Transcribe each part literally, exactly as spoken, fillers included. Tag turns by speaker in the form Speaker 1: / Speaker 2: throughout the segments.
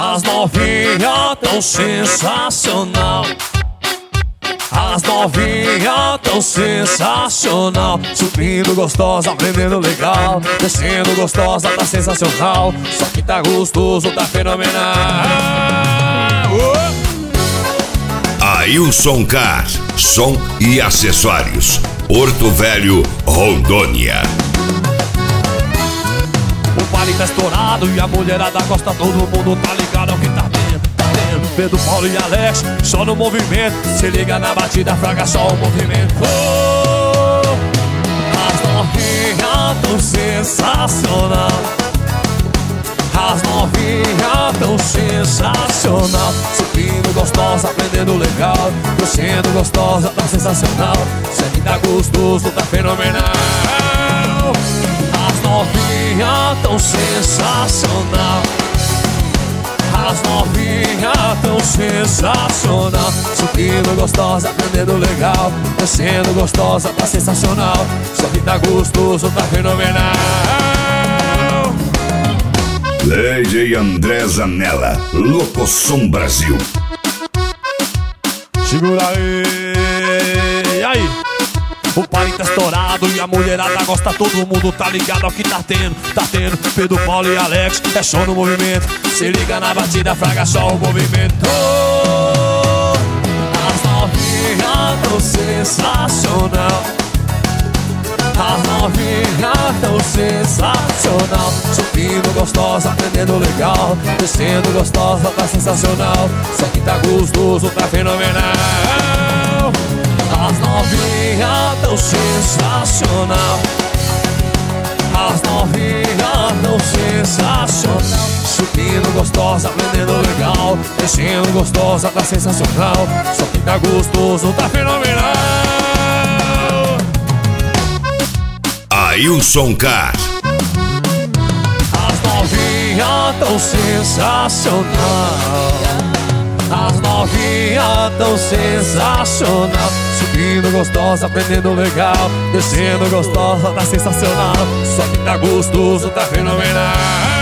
Speaker 1: As novinhas tão sensacional. As novinhas tão sensacional. Subindo gostosa, aprendendo legal. Descendo gostosa, tá sensacional. Só que tá gostoso, tá fenomenal.
Speaker 2: Ailson Car, som e acessórios, Porto Velho, Rondônia.
Speaker 1: O baile tá estourado e a mulherada gosta, todo mundo tá ligado ao que tá tendo, tá tendo. Pedro, Paulo e Alex, só no movimento. Se liga na batida, fraga só o movimento. Oh, as novinhas tão sensacional. As novinhas tão sensacional. Subindo gostosa, aprendendo legal. Descendo gostosa, tá sensacional. Isso aqui tá gostoso, tá fenomenal. As novinhas tão sensacional. As novinhas tão sensacional. Subindo gostosa, aprendendo legal. Descendo gostosa, tá sensacional. Isso aqui tá gostoso, tá fenomenal.
Speaker 2: D J André Zanella, Locosom Brasil.
Speaker 1: Segura aí. E aí? O baile tá estourado e a mulherada gosta, todo mundo tá ligado ao que tá tendo, tá tendo. Pedro, Paulo e Alex, é show no movimento. Se liga na batida, fraga só o movimento. Oh, as novinhas tão sensacional. As novinhas tão sensacional. Subindo gostosa, aprendendo legal. Descendo gostosa, tá sensacional. Só que tá gostoso, tá fenomenal. As novinhas tão sensacional. As novinhas tão sensacional. Subindo gostosa, aprendendo legal. Descendo gostosa, tá sensacional. Só que tá gostoso, tá fenomenal.
Speaker 2: Ailson Car.
Speaker 1: As novinhas tão sensacional. As novinhas tão sensacional. Subindo gostosa, aprendendo legal. Descendo gostosa, tá sensacional. Só que tá gostoso, tá fenomenal.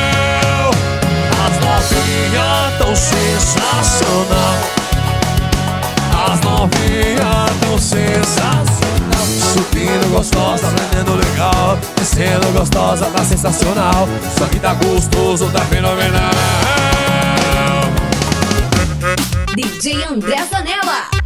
Speaker 1: As novinhas tão sensacional. As novinhas tão sensacional. Subindo gostosa, aprendendo legal. Descendo gostosa, tá sensacional. Só que tá gostoso, tá fenomenal.
Speaker 3: D J André Zanella.